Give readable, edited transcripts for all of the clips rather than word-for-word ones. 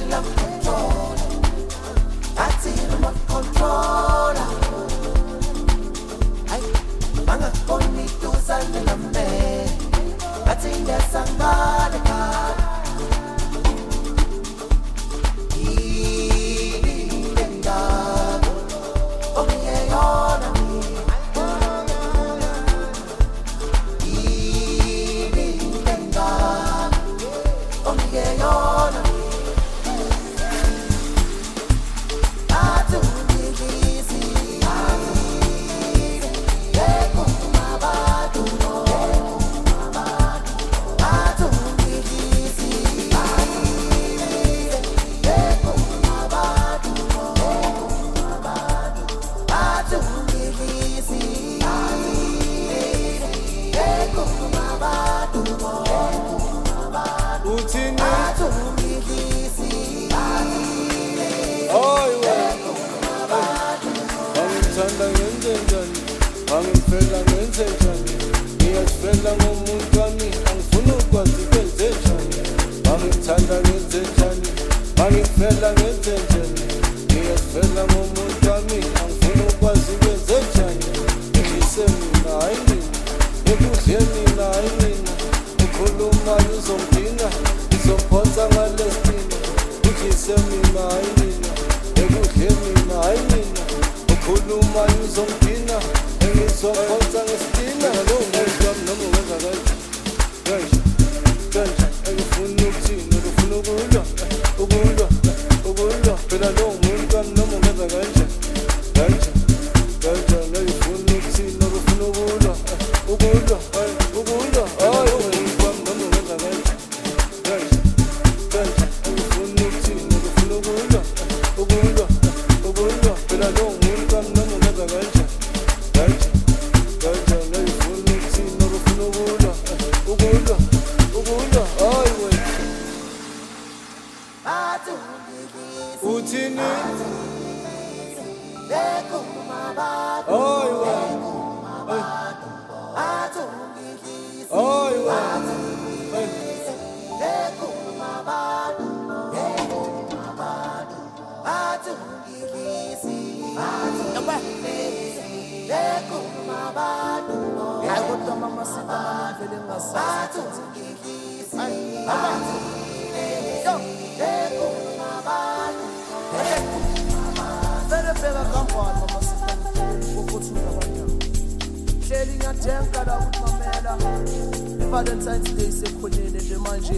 Valentine's Day sekhoneni nje manje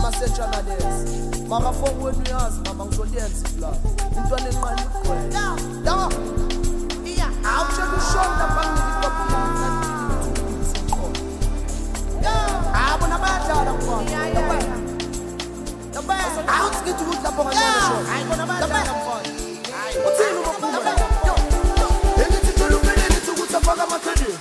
ama-centralists makafoni wenu uyazi mama ngizoliyenza iflala intwana enqane igcwele awushela ushona bona bayadlala mfana awuthi ngithi ukuthi lapho kancane uthini ubaphuma engithi thola umeleni ukuthi afaka amakhedi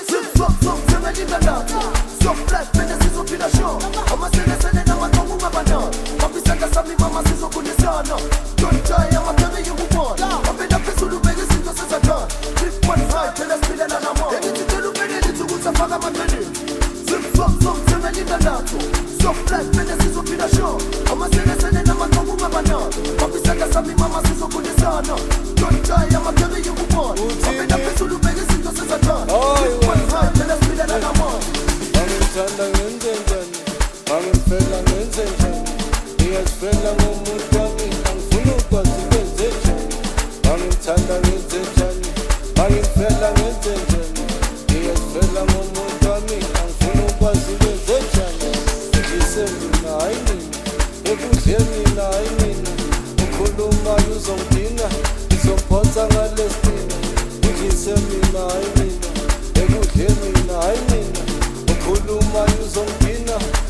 so black pende sizophila show amaselesele nawathonga ungabana mabisanda sami mama sizokunisana don't die amaphebe yokubona abela phezulu ubeke izinto sezathana 3.5 phela siphilela namo engithi thola umeleni ukuthi afaka amakhedi semsemelina lapho so black pende sizophila show amaselesele nawathonga ungabana mabisanda sami mama sizokunisana don't die amaphebe yokubona abela phezulu ubeke izinto sezathana 3.5 phela siphilela namo Ngithanda ngenzenjani, angifela ngenzenjani Ngiyazifela ngomuntu wami, angifuna ukwazi ngenzenjani Angithanda ngenzenjani, angifela ngenzenjani Ngiyazifela ngomuntu wami, angifuna ukwazi ngenzenjani Ngise mina hayi mina, ekudleni mina hayi mina Ukhuluma uzongidinga, ngizophonsa ngalestina Ngise mina hayi mina, ekudleni mina hayi mina Khuluma uzongidinga